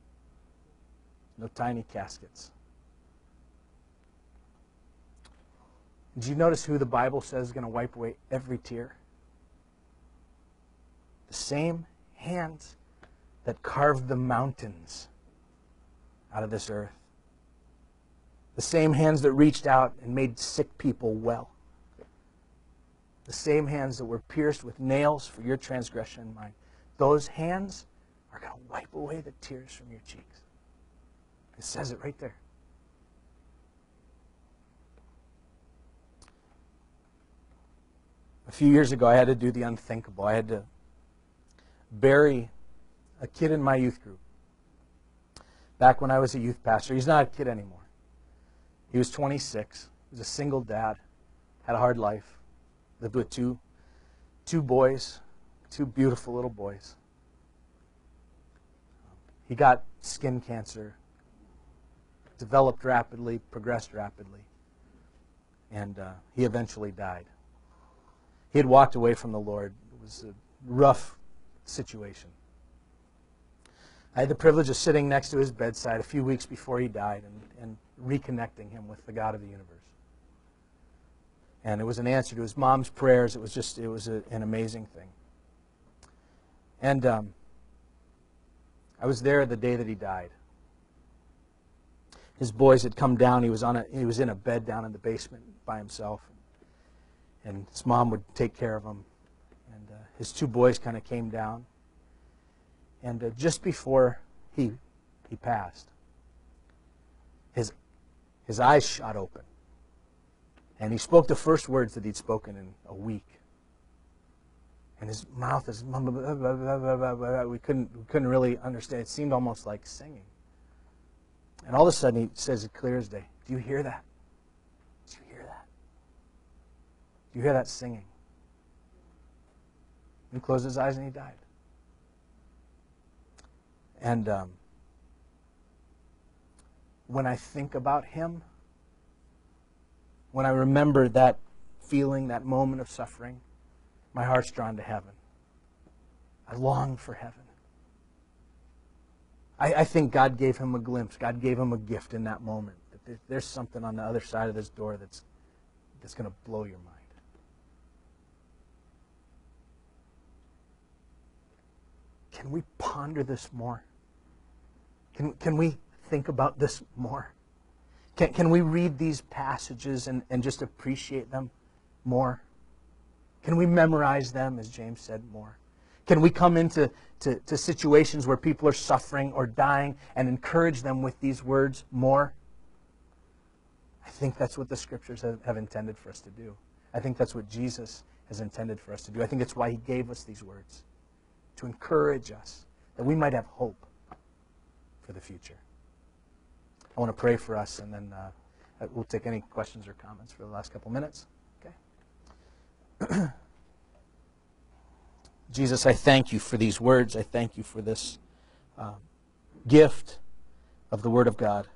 No tiny caskets. Did you notice who the Bible says is going to wipe away every tear? The same hands that carved the mountains out of this earth. The same hands that reached out and made sick people well. The same hands that were pierced with nails for your transgression and mine. Those hands are going to wipe away the tears from your cheeks. It says it right there. A few years ago, I had to do the unthinkable. I had to bury a kid in my youth group. Back when I was a youth pastor. He's not a kid anymore. He was twenty-six. He was a single dad. Had a hard life. Lived with two, two boys. Two beautiful little boys. He got skin cancer. Developed rapidly. Progressed rapidly. And uh, he eventually died. He had walked away from the Lord. It was a rough situation. I had the privilege of sitting next to his bedside a few weeks before he died and, and reconnecting him with the God of the universe. And it was an answer to his mom's prayers. It was just, it was a, an amazing thing. And um, I was there the day that he died. His boys had come down. He was on a, he was in a bed down in the basement by himself. And his mom would take care of him. And uh, his two boys kind of came down. And uh, just before he he passed, his his eyes shot open. And he spoke the first words that he'd spoken in a week. And his mouth is, we couldn't we couldn't really understand. It seemed almost like singing. And all of a sudden he says it clear as day, do you hear that? Do you hear that? Do you hear that singing? And he closed his eyes and he died. And um, when I think about him, when I remember that feeling, that moment of suffering, my heart's drawn to heaven. I long for heaven. I, I think God gave him a glimpse. God gave him a gift in that moment. That there, there's something on the other side of this door that's, that's going to blow your mind. Can we ponder this more? Can, can we think about this more? Can, can we read these passages and, and just appreciate them more? Can we memorize them, as James said, more? Can we come into to, to situations where people are suffering or dying and encourage them with these words more? I think that's what the Scriptures have, have intended for us to do. I think that's what Jesus has intended for us to do. I think it's why He gave us these words, to encourage us, that we might have hope for the future. I want to pray for us, and then uh, we'll take any questions or comments for the last couple minutes. Okay. Jesus, I thank you for these words. I thank you for this um, gift of the Word of God.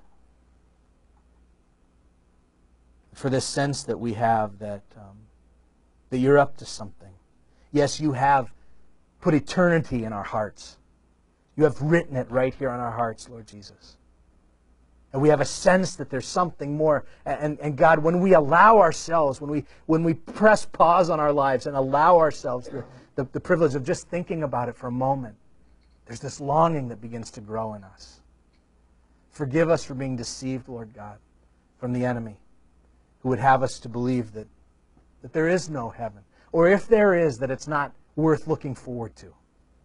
For this sense that we have that, um, that you're up to something. Yes, you have put eternity in our hearts. You have written it right here on our hearts, Lord Jesus. And we have a sense that there's something more. And, and God, when we allow ourselves, when we when we press pause on our lives and allow ourselves the, the, the privilege of just thinking about it for a moment, there's this longing that begins to grow in us. Forgive us for being deceived, Lord God, from the enemy, who would have us to believe that, that there is no heaven. Or if there is, that it's not worth looking forward to.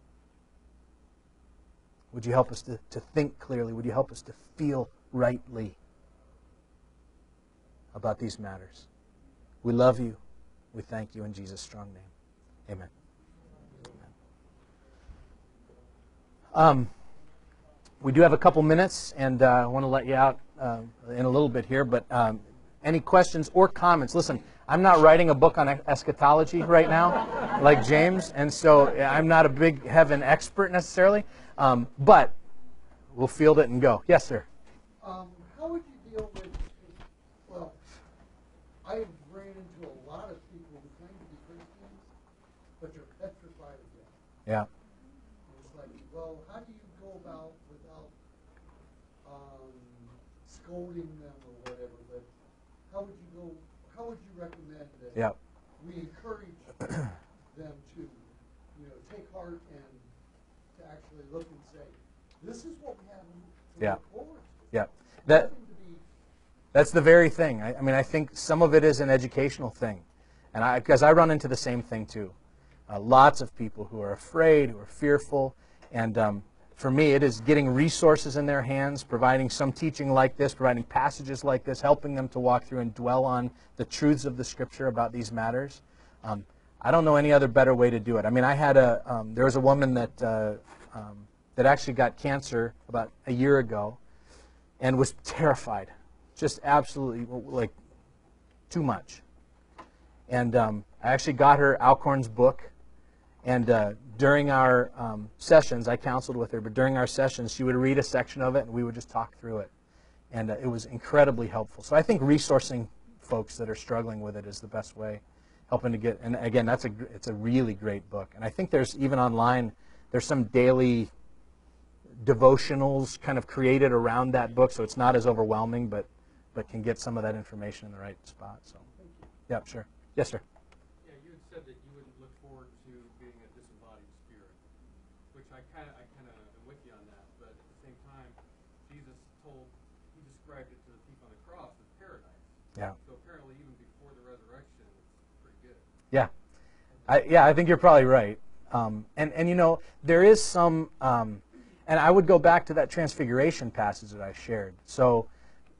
Would you help us to, to think clearly? Would you help us to feel rightly about these matters? We love you. We thank you in Jesus' strong name. Amen. Um, we do have a couple minutes, and uh, I want to let you out uh, in a little bit here, but um, any questions or comments? Listen, I'm not writing a book on eschatology right now, like James, and so I'm not a big heaven expert necessarily, um, but we'll field it and go. Yes, sir. Um, how would you deal with, well, I've ran into a lot of people who claim to be Christians, but they're petrified of death. Yeah. And it's like, well, how do you go about without um, scolding them or whatever, but how would you go, how would you recommend that Yeah. we encourage them to, you know, take heart and to actually look and say, this is what we have to Yeah. look forward to. Yeah. That, Nothing to be that's the very thing. I, I mean, I think some of it is an educational thing. And I, because I run into the same thing too. Uh, lots of people who are afraid, who are fearful. And um, for me, it is getting resources in their hands, providing some teaching like this, providing passages like this, helping them to walk through and dwell on the truths of the Scripture about these matters. Um, I don't know any other better way to do it. I mean, I had a, um, there was a woman that, uh, um, that actually got cancer about a year ago and was terrified, just absolutely like too much. And um, I actually got her Alcorn's book, and uh, during our um, sessions, I counseled with her, but during our sessions, she would read a section of it, and we would just talk through it. And uh, it was incredibly helpful. So I think resourcing folks that are struggling with it is the best way, helping to get, and again, that's a, it's a really great book. And I think there's, even online, there's some daily devotionals kind of created around that book, so it's not as overwhelming, but but can get some of that information in the right spot. So, yeah, sure. Yes, sir. Yeah, you had said that you wouldn't look forward to being a disembodied spirit, which I kind of I kind of am with you on that. But at the same time, Jesus told, he described it to the thief on the cross as paradise. Yeah. So apparently, even before the resurrection, it's pretty good. Yeah. I, yeah, I think you're probably right. Um, and and you know, there is some. Um, And I would go back to that transfiguration passage that I shared. So,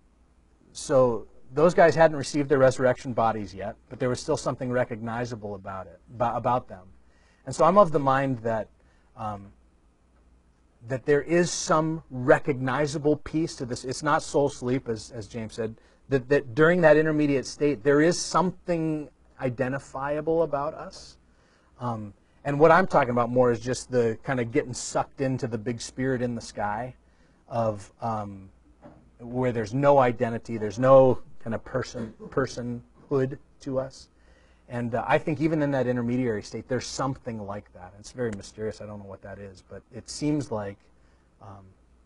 so those guys hadn't received their resurrection bodies yet, but there was still something recognizable about it, about them. And so I'm of the mind that um, that there is some recognizable piece to this. It's not soul sleep, as as James said. That that during that intermediate state, there is something identifiable about us. Um, And what I'm talking about more is just the kind of getting sucked into the big spirit in the sky of um, where there's no identity, there's no kind of person personhood to us. And uh, I think even in that intermediary state, there's something like that. It's very mysterious. I don't know what that is, but it seems like um,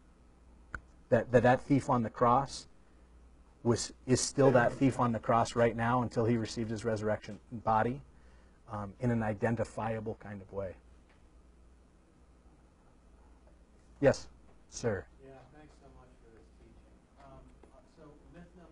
that, that that thief on the cross was is still that thief on the cross right now until he received his resurrection body. Um, in an identifiable kind of way. Yes, sir. Yeah, thanks so much for this teaching. Um, so myth number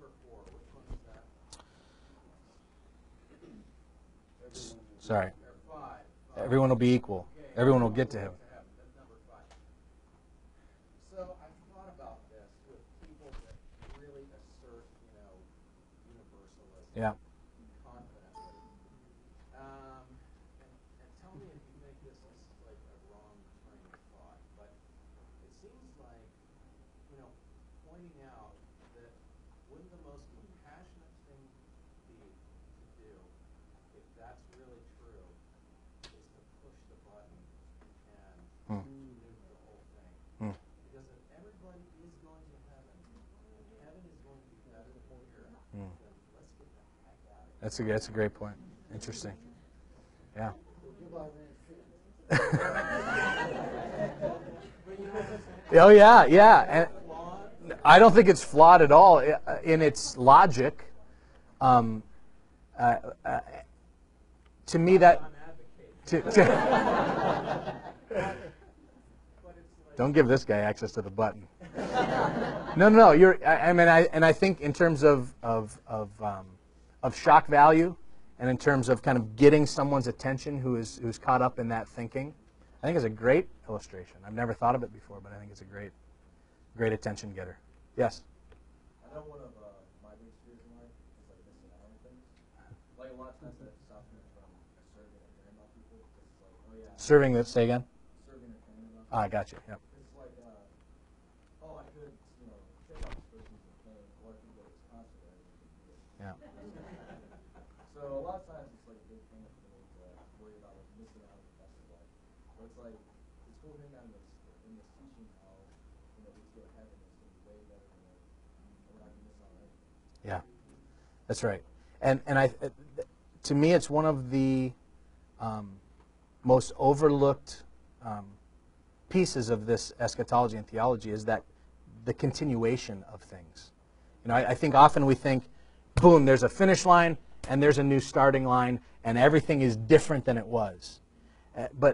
S- Sorry. Or five. Five. Everyone will be equal. Okay. Everyone will get to him. That's number five. So I've thought about this with people that really assert, you know, universalism Yeah. confidently. Um, and, and tell me if you think this is like a wrong train of thought, but it seems like, you know, pointing out that wouldn't the most compassionate thing be to do, if that's really true, is to push the button and Hmm. nuke the whole thing. Hmm. Because if everybody is going to heaven, and heaven is going to be better than here, Hmm. then let's get the heck out of here. That's a that's a great point. Interesting. Yeah. Goodbye, man. Oh yeah, yeah. And I don't think it's flawed at all i- in its logic. Um, uh, uh, to me, that to, to don't give this guy access to the button. No, no, no. You're. I, I mean, I and I think in terms of of of um, of shock value, and in terms of kind of getting someone's attention who is who's caught up in that thinking, I think it's a great illustration. I've never thought of it before, but I think it's a great, great attention getter. Yes. I know one of uh, my big fears in life is like missing out on things. Like a lot of times that stops me from serving and caring about people. It's like, oh yeah, Serving that. Say again. serving and caring about people. Ah, I got you. Yep. It's like, uh, oh, I could, you know, take out this person's pain, or I could go to Wisconsin and I could do it. Yeah. So a lot of times it's like a big thing for me to worry about like missing out on the best of life. But it's like it's cool thing on this in this teaching how you know we go to heaven is gonna be way better than like we're not gonna miss out on anything. Yeah, that's right. And and I, uh, to me, it's one of the um, most overlooked um, pieces of this eschatology and theology is that the continuation of things. You know, I, I think often we think, boom, there's a finish line and there's a new starting line, and everything is different than it was. Uh, but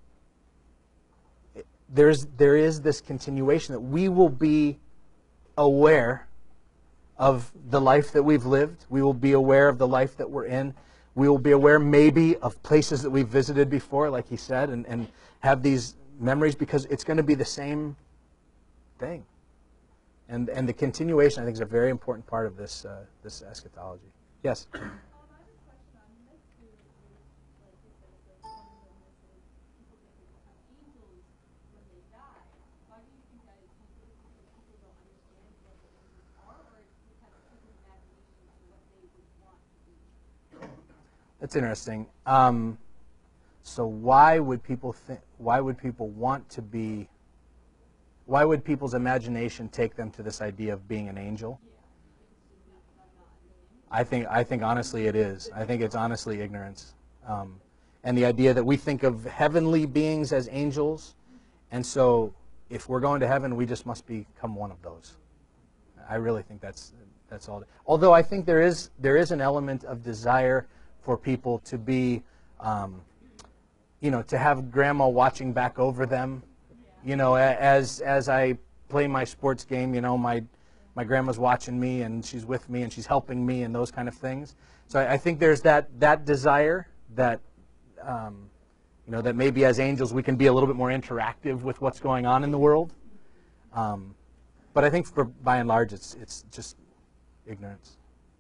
it, there's there is this continuation that we will be aware of the life that we've lived. We will be aware of the life that we're in. We will be aware maybe of places that we've visited before, like he said, and, and have these memories because it's going to be the same thing. And and the continuation, I think, is a very important part of this uh, this eschatology. Yes? Um, I have a question on this too. Like you said, like one of them is people think they will have angels when they die. Why do you think that is? Do you think it's because people don't understand what the angels are, or it's because people's imagination to what they would want to be? That's interesting. Um, so why would people think? Why would people want to be? Why would people's imagination take them to this idea of being an angel? I think I think honestly it is. I think it's honestly ignorance, um, and the idea that we think of heavenly beings as angels, and so if we're going to heaven, we just must become one of those. I really think that's that's all. Although I think there is there is an element of desire for people to be, um, you know, to have grandma watching back over them. You know, a- as as I play my sports game, you know, my my grandma's watching me and she's with me and she's helping me and those kind of things. So I, I think there's that that desire that, um, you know, that maybe as angels we can be a little bit more interactive with what's going on in the world. Um, but I think for by and large it's it's just ignorance.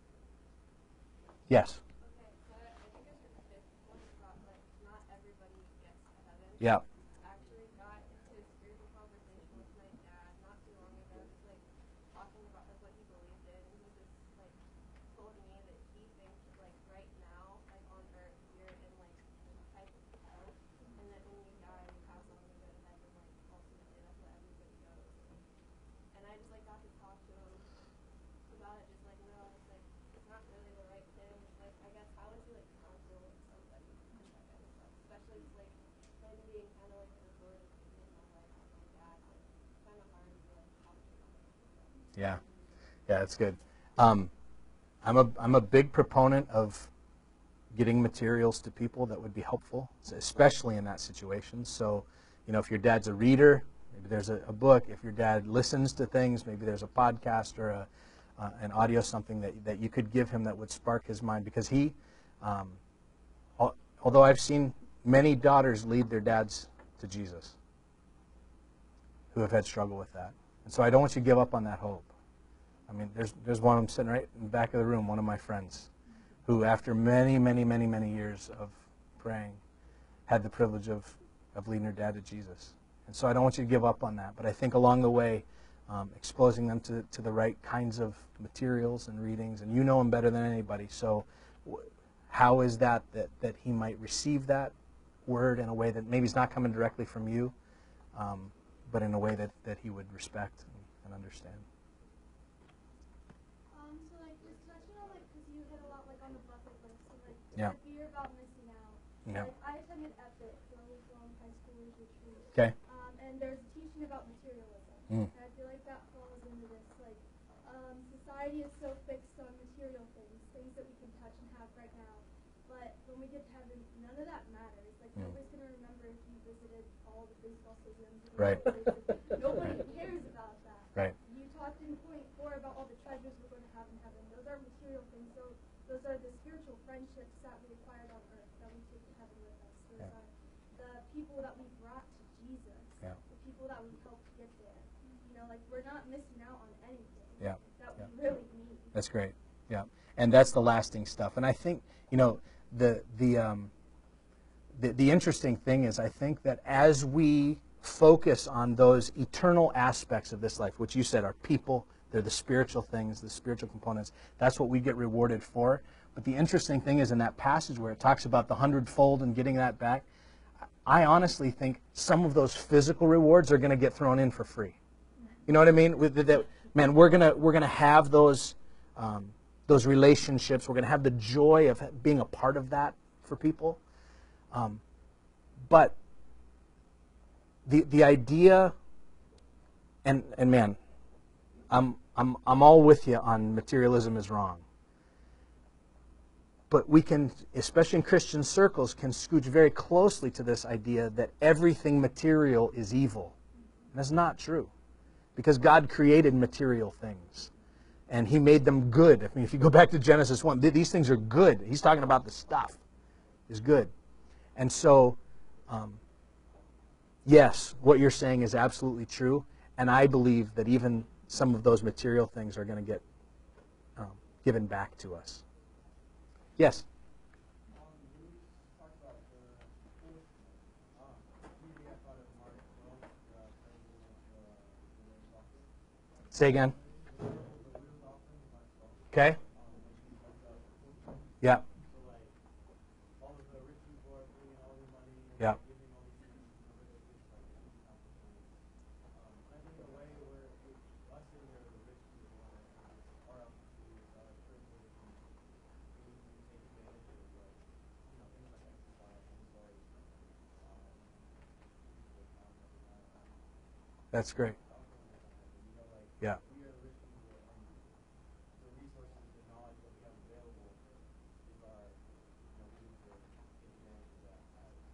Yes. Okay, so I think it's your fifth point about like not everybody gets to heaven. Yeah. Actually got into a spiritual conversation with my dad not too long ago, just like talking about like what he believed in, and he just like told me that he thinks like right now, like on earth, you're in like this type of hell, and that when you die, you pass on to go to heaven. Like ultimately, that's where everybody goes. And I just like got to talk to him about it, just like no, it's like it's not really the right thing. Like I guess how would you like counsel somebody in that kind of stuff, especially just, like him being kind of like an authoritative figure in my life, like my dad. Like kind of hard to like talk to him about stuff. Yeah, yeah, that's good. Um, I'm a I'm a big proponent of getting materials to people that would be helpful, especially in that situation. So, you know, if your dad's a reader, maybe there's a, a book. If your dad listens to things, maybe there's a podcast or a uh, an audio something that that you could give him that would spark his mind, because he, um, although I've seen many daughters lead their dads to Jesus who have had struggle with that. And so I don't want you to give up on that hope. I mean, there's there's one of them sitting right in the back of the room, one of my friends, who after many, many, many, many years of praying, had the privilege of, of leading her dad to Jesus. And so I don't want you to give up on that. But I think along the way, um, exposing them to, to the right kinds of materials and readings, and you know him better than anybody. So w- how is that, that that he might receive that word in a way that maybe is not coming directly from you, um, but in a way that, that he would respect and, and understand? Um, so like just touching on like, because you hit a lot like on the bucket list, so like Yeah. the fear about missing out. Yeah. Like I attended Epic, so I was on high schoolers retreat. Okay. Um, and there's a teaching about materialism. Mm. And I feel like that falls into this. Like, um, society is so fixed on material things, things that we can touch and have right now. But when we get to heaven, none of that matters. Like Mm. nobody's gonna remember if you visited all the baseball stadiums. and Right. all the places. Nobody cares about that. Right. You talked in point four about all the treasures we're going to have in heaven. Those are material things. So those are the spiritual friendships that we acquired on earth that we take to heaven with us. Those Yeah. are the people that we brought to Jesus. Yeah. The people that we helped get there. You know, like we're not missing out on anything Yeah. that Yeah. we really need. That's great. Yeah, and that's the lasting stuff. And I think you know the the um, the, the interesting thing is I think that as we focus on those eternal aspects of this life, which you said are people, they're the spiritual things, the spiritual components. That's what we get rewarded for. But the interesting thing is in that passage where it talks about the hundredfold and getting that back, I honestly think some of those physical rewards are going to get thrown in for free. You know what I mean? With the, the, man, we're gonna we're gonna have those um, those relationships. We're gonna have the joy of being a part of that for people. Um, but the the idea, and and man, I'm I'm I'm all with you on materialism is wrong. But we can, especially in Christian circles, can scooch very closely to this idea that everything material is evil. And that's not true. Because God created material things. And He made them good. I mean, if you go back to Genesis one, th- these things are good. He's talking about the stuff is good. And so, um, yes, what you're saying is absolutely true. And I believe that even some of those material things are going to get um, given back to us. Yes? Um, when you talked about the foolishness, um, immediately I thought of Mark Twain, the president of the Williams Office. Say again. The Williams Office, Mark Twain, Okay. um, when she talks about foolishness. Yeah. So like, all of the rich people are bringing all their money and Yeah. giving all these things, and the rich people like it's not the point. Um, I think a way where it, us in there, the rich people are, are opportunities, are privileged, and we can take advantage of like, you know, things like exercise, things like, um, people time every now and then. That's great. You know, like, Yeah. we are the rich people, and the resources, the knowledge that we have available is our, you know, we need to take advantage of that.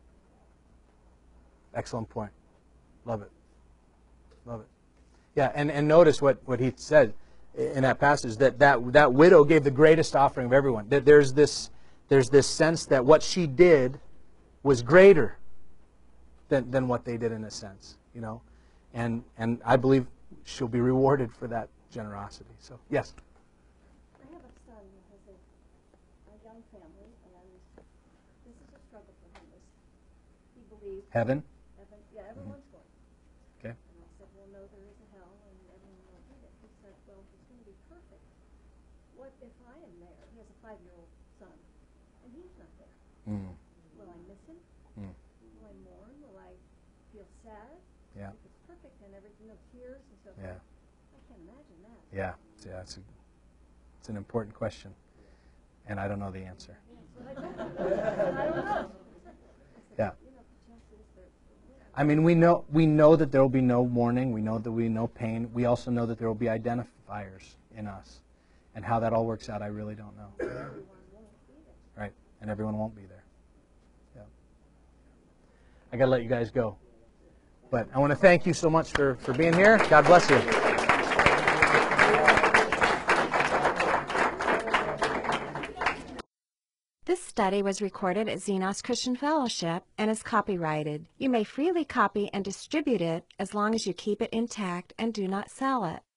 Excellent point. Love it. Love it. Yeah, and, and notice what, what he said in that passage, that, that that widow gave the greatest offering of everyone. That there's this there's this sense that what she did was greater than, than what they did in a sense, you know. And and I believe she'll be rewarded for that generosity. So yes. I have a son who has a, a young family, and this is a struggle for him. Is he believes Heaven? heaven, yeah, everyone's going. Okay. And I said, well, no, there is a hell, and everyone will do it. He said, well, he's going to be perfect. What if I am there? He has a five-year-old son, and he's not there. Mm. Will I miss him? Mm. Will I mourn? Will I feel sad? Yeah. If it's perfect and everything, no tears and so Yeah. forth. I can't imagine that. Yeah. Yeah. It's a, it's an important question, and I don't know the answer. But I don't know. I don't know. Yeah. You know, the chances are, I mean, we know we know that there will be no mourning. We know that we no pain. We also know that there will be identifiers in us, and how that all works out, I really don't know. everyone won't be there. Right? And everyone won't be there. Yeah. I got to let you guys go, but I want to thank you so much for for being here. God bless you. This study was recorded at Xenos Christian Fellowship and is copyrighted. You may freely copy and distribute it as long as you keep it intact and do not sell it.